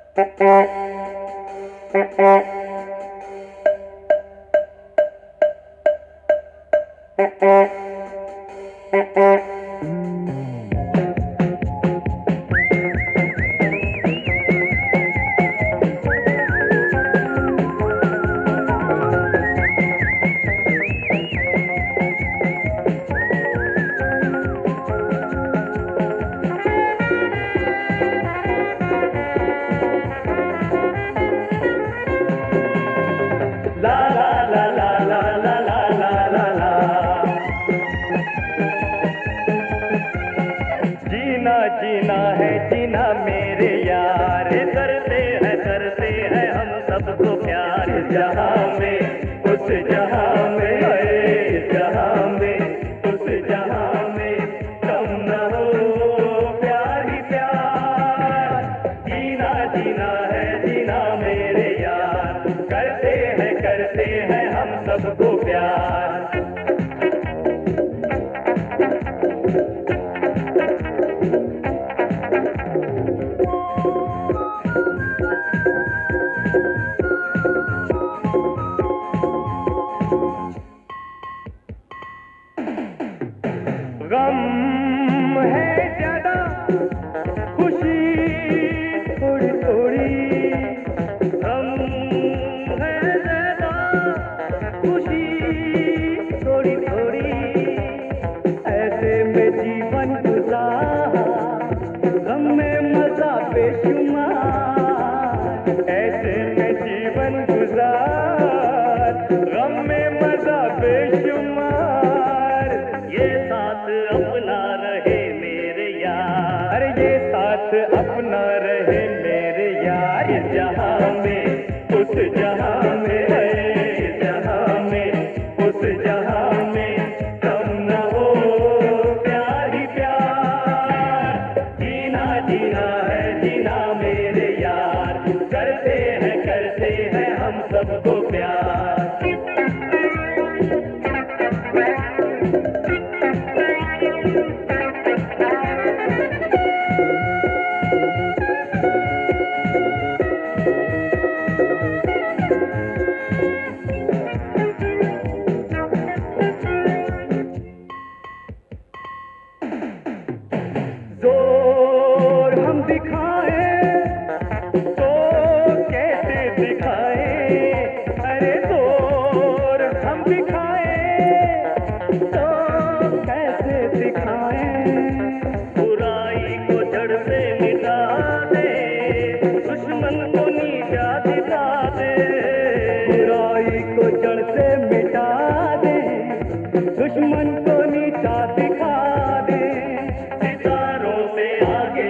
जीना जीना है जीना मेरे यार, करते हैं हम सबको प्यार। जहाँ में उस जहाँ में इस जहाँ में उस जहाँ में कम न हो प्यार ही प्यार। जीना जीना है जीना मेरे यार, करते हैं हम सबको प्यार। गम है ज्यादा, खुशी थोड़ी थोड़ी। गम है ज्यादा, खुशी थोड़ी थोड़ी। ऐसे में जीवन गुजारा, गम में मजा बेशुमार। ऐसे में जीवन गुजार, गम में मजा बेशुमार। ये साथ अपना रहे मेरे यार, अरे ये साथ अपना रहे मेरे यार। इस जहाँ में उस जहाँ में इस जहाँ में उस जहाँ में कम न हो प्यार ही प्यार। जीना जीना है जीना मेरे यार, करते हैं हम सबको प्यार। जोर हम दिखाएं तो कैसे दिखाएं, अरे जोर हम दिखाएं तो कैसे दिखाएं। बुराई को जड़ से मिटा दे, दुश्मन को नीचा दिखा दे। बुराई को जड़ से मिटा दे, दुश्मन को नीचा दिखा दे। सितारों से आगे